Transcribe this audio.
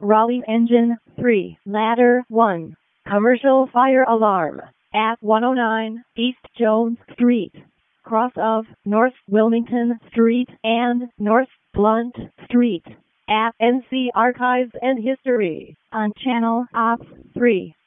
Raleigh Engine 3, Ladder 1. Commercial fire alarm at 109 East Jones Street, cross of North Wilmington Street and North Blunt Street, at NC Archives and History on Channel Ops 3.